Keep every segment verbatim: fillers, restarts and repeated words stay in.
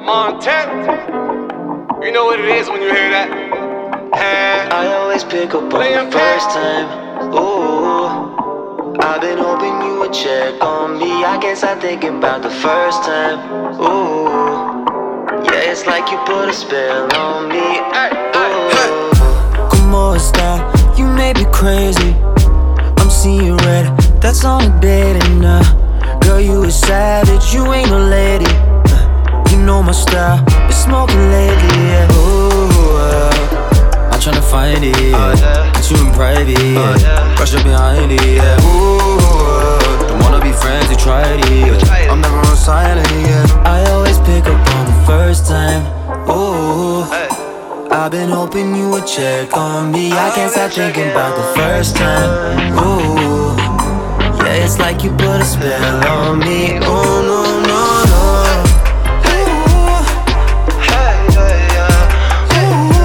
Montana. You know what it is when you hear that. And I always pick up on the first time. Ooh, I've been hoping you would check on me. I guess I thinking about the first time. Ooh, yeah, it's like you put a spell on me. Ooh, como esta? You may be crazy. I'm seeing red. That's on a date and uh, girl, you a savage. You ain't no lady. Uh, you know my style. Been smoking lately. Yeah. Ooh, uh, I'm tryna find it. Yeah. It's you in private. Yeah. Rush up behind it. Yeah. Ooh, uh, don't wanna be friends. You tried it. Yeah. I'm never on silent. Yeah. I always pick up on the first time. Ooh, I've been hoping you would check on me. I can't stop thinking about the first time. Ooh, yeah, it's like you put a spell on me. Oh no, no, no. Ooh, hey, yeah, yeah.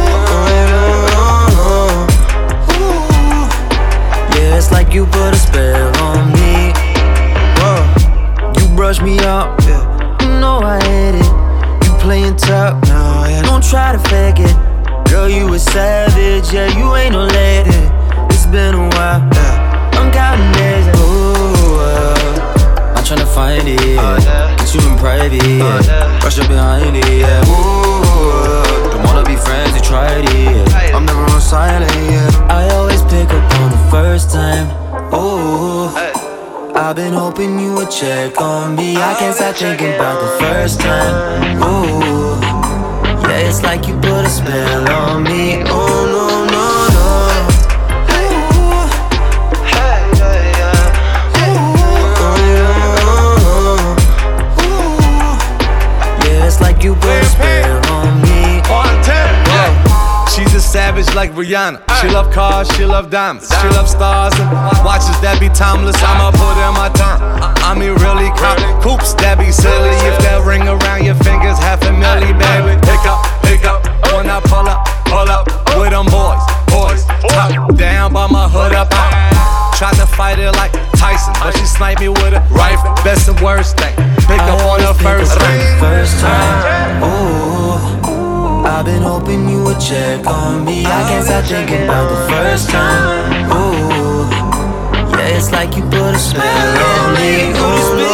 Ooh, ooh, yeah, it's like you put a spell on me. Whoa, you brush me up, yeah. You know I hate it. You playing tough, nah, yeah. Don't try to fake it. Girl, you a savage, yeah, you ain't no lady. It's been a while, yeah. I'm counting days, ooh, uh, I'm tryna find it, yeah. It's you in private, yeah. Rush up behind it, yeah. Ooh, uh, don't wanna be friends, you tried it, yeah. I'm never on silent, yeah. I always pick up on the first time, ooh, I've been hoping you would check on me. I can't stop thinking about the first time, ooh, yeah, it's like you put a spell on me. Oh no, no, no. Ooh, hey, yeah, yeah. Ooh, ooh, yeah, it's like you put a spell on me. Montana. Yeah. She's a savage like Rihanna. She love cars, she love diamonds. She love stars and watches that be timeless. I'ma put in my time. I mean really cop coops that be silly. If that ring around your fingers, half a milli, baby. Pick up, pick up. When I pull up, pull up with them boys, boys. Top down by my hood up. Tried to fight it like Tyson, but she sniped me with a rifle. Best and worst thing. Pick up on the first time. First time. Ooh, I've been hoping you would check on me. I can't stop thinking about the first time. Ooh, yeah, it's like you put a spell on me. Ooh.